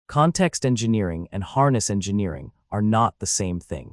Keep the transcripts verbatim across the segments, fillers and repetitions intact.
Context engineering and harness engineering are not the same thing.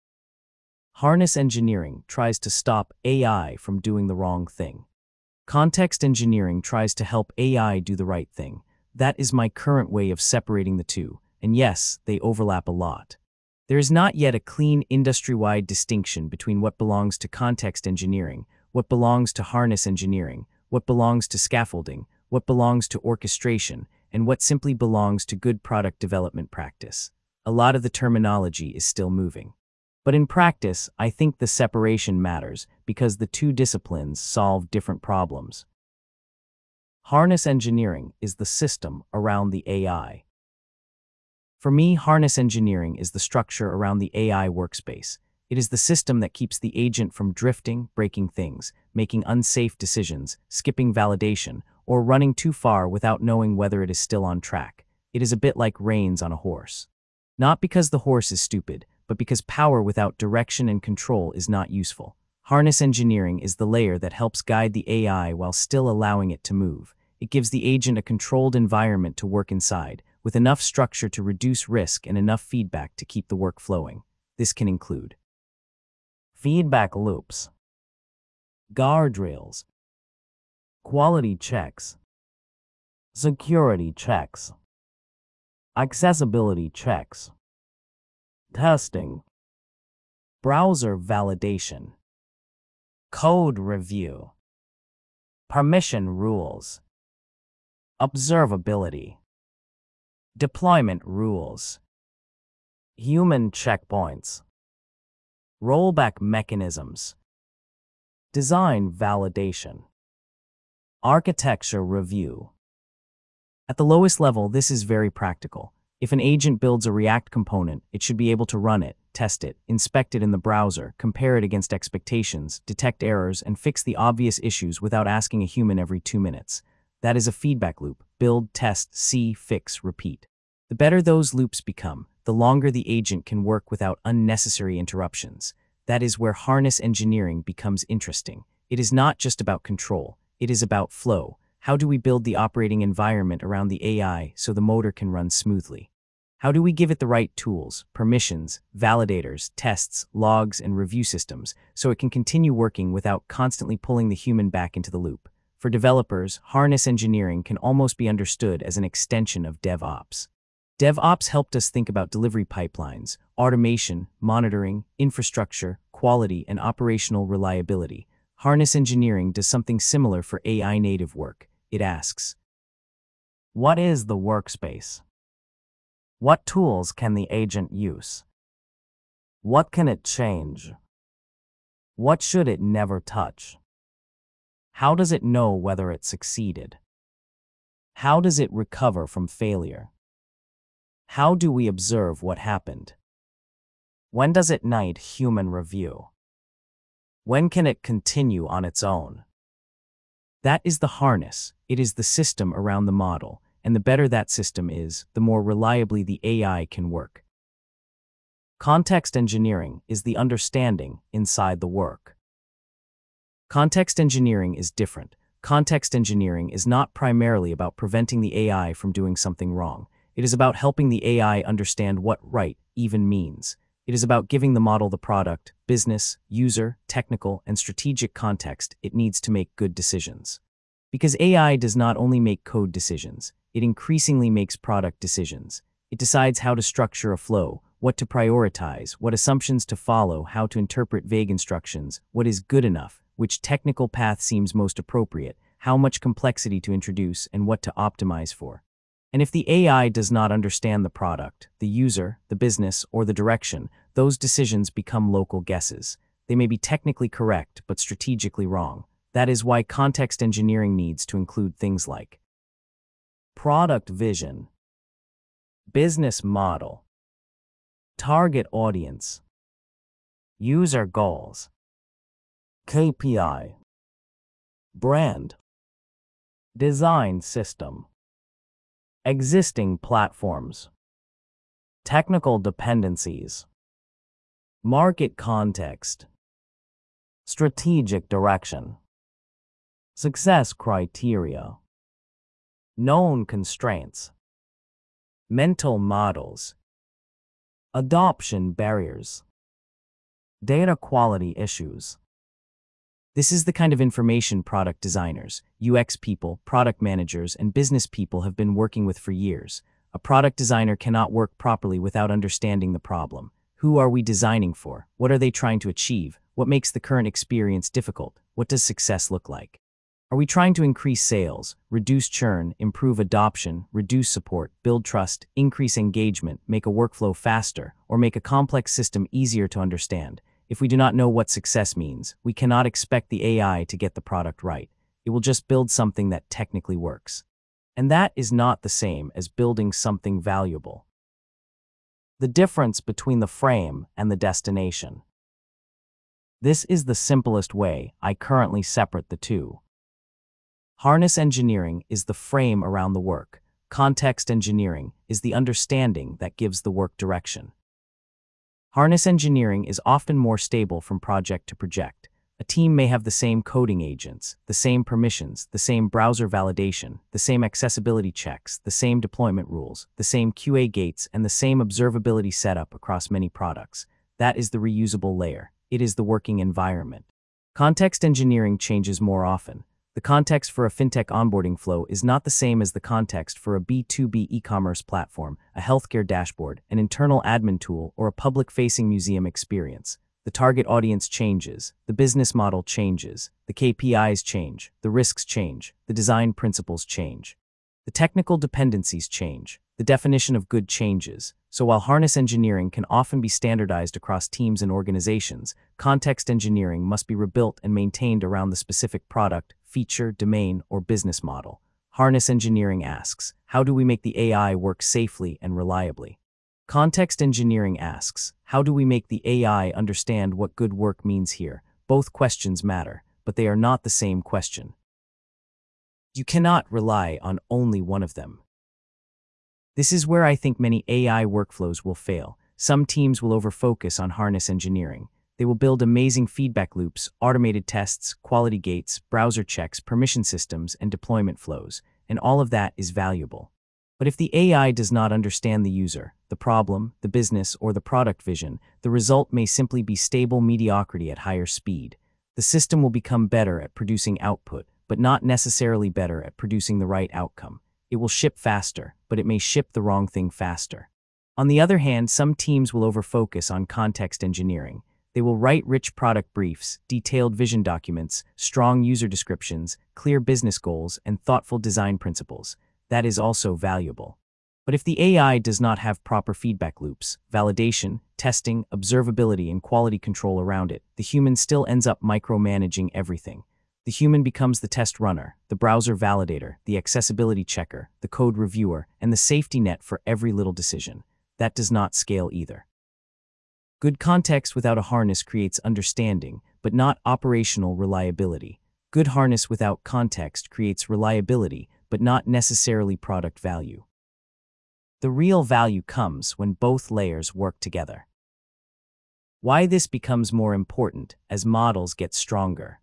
Harness engineering tries to stop A I from doing the wrong thing. Context engineering tries to help A I do the right thing. That is my current way of separating the two, and yes, they overlap a lot. There is not yet a clean industry-wide distinction between what belongs to context engineering, what belongs to harness engineering, what belongs to scaffolding, what belongs to orchestration, and what simply belongs to good product development practice. A lot of the terminology is still moving. But in practice, I think the separation matters because the two disciplines solve different problems. Harness engineering is the system around the A I. For me, harness engineering is the structure around the A I workspace. It is the system that keeps the agent from drifting, breaking things, making unsafe decisions, skipping validation, or running too far without knowing whether it is still on track. It is a bit like reins on a horse. Not because the horse is stupid, but because power without direction and control is not useful. Harness engineering is the layer that helps guide the A I while still allowing it to move. It gives the agent a controlled environment to work inside, with enough structure to reduce risk and enough feedback to keep the work flowing. This can include feedback loops, guardrails, quality checks, security checks, accessibility checks, testing, browser validation, code review, permission rules, observability, deployment rules, human checkpoints, rollback mechanisms, design validation, architecture review. At the lowest level, this is very practical. If an agent builds a React component, it should be able to run it, test it, inspect it in the browser, compare it against expectations, detect errors, and fix the obvious issues without asking a human every two minutes. That is a feedback loop: build, test, see, fix, repeat. The better those loops become, the longer the agent can work without unnecessary interruptions. That is where harness engineering becomes interesting. It is not just about control, it is about flow. How do we build the operating environment around the A I so the motor can run smoothly? How do we give it the right tools, permissions, validators, tests, logs, and review systems so it can continue working without constantly pulling the human back into the loop? For developers, harness engineering can almost be understood as an extension of DevOps. DevOps helped us think about delivery pipelines, automation, monitoring, infrastructure, quality, and operational reliability. Harness engineering does something similar for A I native work. It asks, what is the workspace? What tools can the agent use? What can it change? What should it never touch? How does it know whether it succeeded? How does it recover from failure? How do we observe what happened? When does it need human review? When can it continue on its own? That is the harness. It is the system around the model, and the better that system is, the more reliably the A I can work. Context engineering is the understanding inside the work. Context engineering is different. Context engineering is not primarily about preventing the A I from doing something wrong. It is about helping the A I understand what right even means. It is about giving the model the product, business, user, technical, and strategic context it needs to make good decisions. Because A I does not only make code decisions, it increasingly makes product decisions. It decides how to structure a flow, what to prioritize, what assumptions to follow, how to interpret vague instructions, what is good enough, which technical path seems most appropriate, how much complexity to introduce, and what to optimize for. And if the A I does not understand the product, the user, the business, or the direction, those decisions become local guesses. They may be technically correct, but strategically wrong. That is why context engineering needs to include things like product vision, business model, target audience, user goals, K P I, brand, design system, existing platforms, technical dependencies, market context, strategic direction, success criteria, known constraints, mental models, adoption barriers, data quality issues. This is the kind of information product designers, U X people, product managers, and business people have been working with for years. A product designer cannot work properly without understanding the problem. Who are we designing for? What are they trying to achieve? What makes the current experience difficult? What does success look like? Are we trying to increase sales, reduce churn, improve adoption, reduce support, build trust, increase engagement, make a workflow faster, or make a complex system easier to understand? If we do not know what success means, we cannot expect the A I to get the product right. It will just build something that technically works. And that is not the same as building something valuable. The difference between the frame and the destination. This is the simplest way I currently separate the two. Harness engineering is the frame around the work. Context engineering is the understanding that gives the work direction. Harness engineering is often more stable from project to project. A team may have the same coding agents, the same permissions, the same browser validation, the same accessibility checks, the same deployment rules, the same Q A gates, and the same observability setup across many products. That is the reusable layer. It is the working environment. Context engineering changes more often. The context for a fintech onboarding flow is not the same as the context for a B two B e-commerce platform, a healthcare dashboard, an internal admin tool, or a public-facing museum experience. The target audience changes, the business model changes, the K P Is change, the risks change, the design principles change. The technical dependencies change, the definition of good changes. So while harness engineering can often be standardized across teams and organizations, context engineering must be rebuilt and maintained around the specific product, feature, domain, or business model. Harness engineering asks, how do we make the A I work safely and reliably? Context engineering asks, how do we make the A I understand what good work means here? Both questions matter, but they are not the same question. You cannot rely on only one of them. This is where I think many A I workflows will fail. Some teams will overfocus on harness engineering. They will build amazing feedback loops, automated tests, quality gates, browser checks, permission systems, and deployment flows, and all of that is valuable. But if the A I does not understand the user, the problem, the business, or the product vision, the result may simply be stable mediocrity at higher speed. The system will become better at producing output, but not necessarily better at producing the right outcome. It will ship faster, but it may ship the wrong thing faster. On the other hand, some teams will overfocus on context engineering. They will write rich product briefs, detailed vision documents, strong user descriptions, clear business goals, and thoughtful design principles. That is also valuable. But if the A I does not have proper feedback loops, validation, testing, observability, and quality control around it, the human still ends up micromanaging everything. The human becomes the test runner, the browser validator, the accessibility checker, the code reviewer, and the safety net for every little decision. That does not scale either. Good context without a harness creates understanding, but not operational reliability. Good harness without context creates reliability, but not necessarily product value. The real value comes when both layers work together. Why this becomes more important as models get stronger.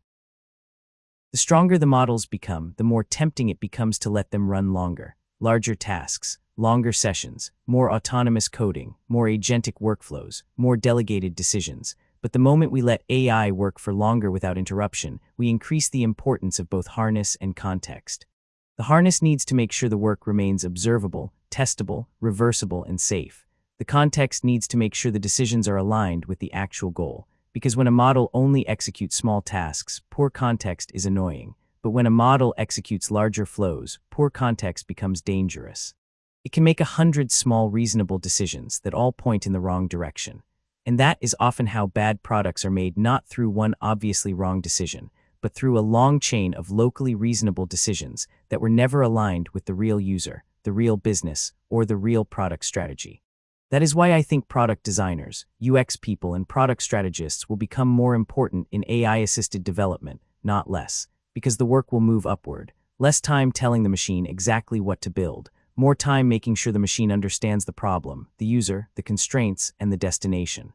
The stronger the models become, the more tempting it becomes to let them run longer. Larger tasks, longer sessions, more autonomous coding, more agentic workflows, more delegated decisions. But the moment we let A I work for longer without interruption, we increase the importance of both harness and context. The harness needs to make sure the work remains observable, testable, reversible, and safe. The context needs to make sure the decisions are aligned with the actual goal. Because when a model only executes small tasks, poor context is annoying. But when a model executes larger flows, poor context becomes dangerous. It can make a hundred small reasonable decisions that all point in the wrong direction. And that is often how bad products are made, not through one obviously wrong decision, but through a long chain of locally reasonable decisions that were never aligned with the real user, the real business, or the real product strategy. That is why I think product designers, U X people, and product strategists will become more important in A I-assisted development, not less, because the work will move upward. Less time telling the machine exactly what to build, more time making sure the machine understands the problem, the user, the constraints, and the destination.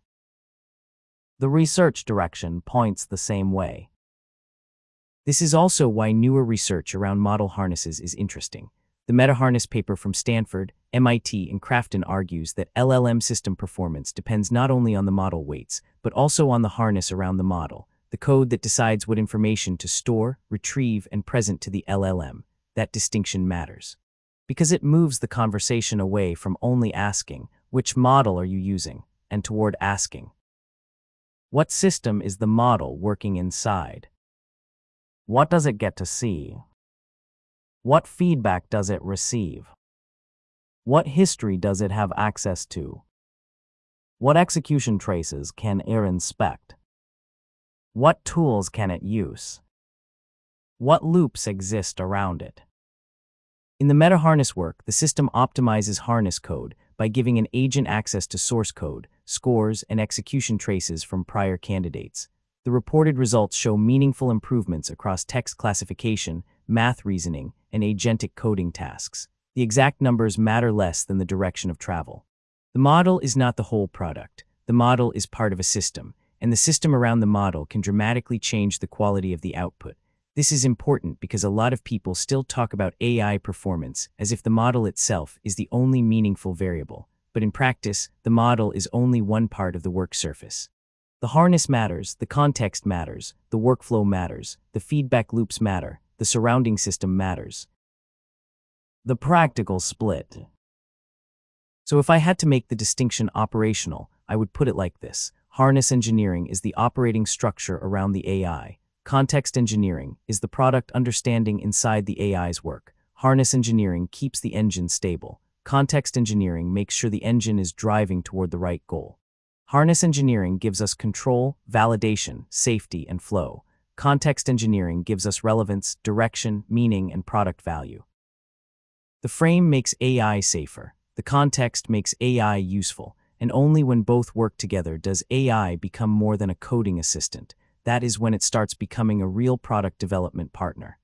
The research direction points the same way. This is also why newer research around model harnesses is interesting. The MetaHarness paper from Stanford, M I T, and Crafton argues that L L M system performance depends not only on the model weights, but also on the harness around the model, the code that decides what information to store, retrieve, and present to the L L M. That distinction matters, because it moves the conversation away from only asking, which model are you using, and toward asking, what system is the model working inside? What does it get to see? What feedback does it receive? What history does it have access to? What execution traces can it inspect? What tools can it use? What loops exist around it? In the MetaHarness work, the system optimizes harness code by giving an agent access to source code, scores, and execution traces from prior candidates. The reported results show meaningful improvements across text classification, math reasoning, and agentic coding tasks. The exact numbers matter less than the direction of travel. The model is not the whole product. The model is part of a system, and the system around the model can dramatically change the quality of the output. This is important because a lot of people still talk about A I performance as if the model itself is the only meaningful variable, but in practice, the model is only one part of the work surface. The harness matters, the context matters, the workflow matters, the feedback loops matter, the surrounding system matters. The practical split. So if I had to make the distinction operational, I would put it like this. Harness engineering is the operating structure around the A I. Context engineering is the product understanding inside the A I's work. Harness engineering keeps the engine stable. Context engineering makes sure the engine is driving toward the right goal. Harness engineering gives us control, validation, safety, and flow. Context engineering gives us relevance, direction, meaning, and product value. The frame makes A I safer. The context makes A I useful. And only when both work together does A I become more than a coding assistant. That is when it starts becoming a real product development partner.